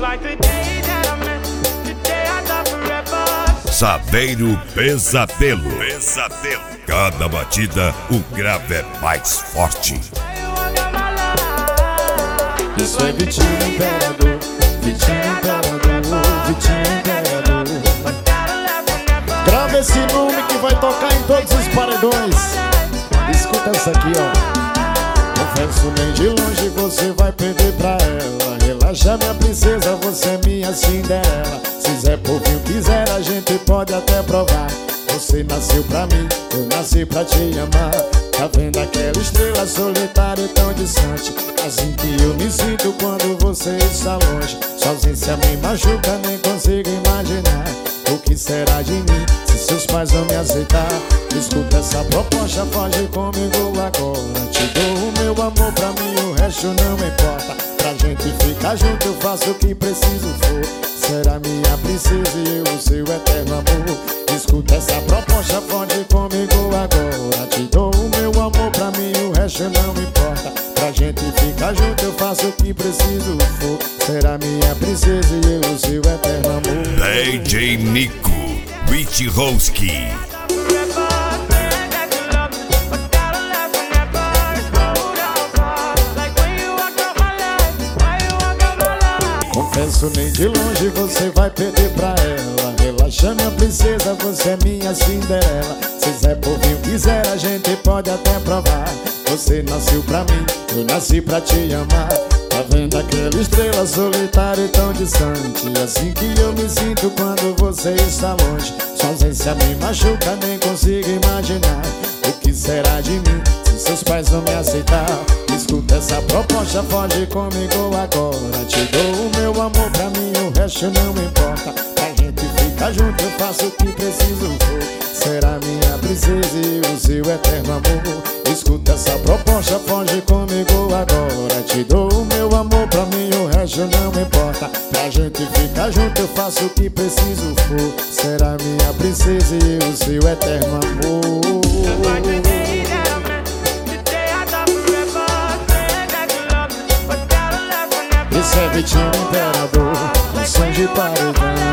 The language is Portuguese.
Saveiro Pesadelo. Cada batida o grave é mais forte. Isso é Vitinho Imperador, Vitinho Imperador, Vitinho Imperador. Grava esse nome que vai tocar em todos os paredões. Escuta essa aqui, ó. Confesso, nem de longe você vai perder pra ela. Relaxa, minha princesa, você é minha Cinderela. Se Zé Povinho quiser, a gente pode até provar. Você nasceu pra mim, eu nasci pra te amar. Tá vendo aquela estrela solitária e tão distante? Assim que eu me sinto quando você está longe. Sua ausência me machuca, nem consigo imaginar o que será de mim se seus pais vão me aceitar. Escuta essa proposta, foge comigo agora. Te dou o meu amor, pra mim o resto não me importa. Pra gente ficar junto eu faço o que preciso for. Será minha princesa e eu o seu eterno amor. Escuta essa proposta, foge comigo agora. Te dou o meu amor, pra mim o resto não me importa. Pra gente ficar junto eu faço o que preciso for. Será minha princesa e eu o seu eterno amor. DJ Nico Wichowski. Confesso, nem de longe você vai perder pra ela. Relaxa, minha princesa, você é minha Cinderela. Se Zé Povinho quiser, a gente pode até provar. Você nasceu pra mim, eu nasci pra te amar. Tá vendo aquela estrela solitária e tão distante? Assim que eu me sinto quando você está longe. Sua ausência me machuca, nem consigo imaginar o que será de mim se seus pais vão me aceitar. Escuta essa proposta, foge comigo agora. Te dou o meu amor, pra mim o resto não me importa. Pra gente ficar junto eu faço o que preciso for. Será minha princesa e o seu eterno amor. Escuta essa proposta, foge comigo agora. Te dou o meu amor, pra mim o resto não me importa. Pra gente ficar junto eu faço o que preciso for. Será minha princesa e o seu eterno amor. Isso é Vitinho Imperador, um som de paredão.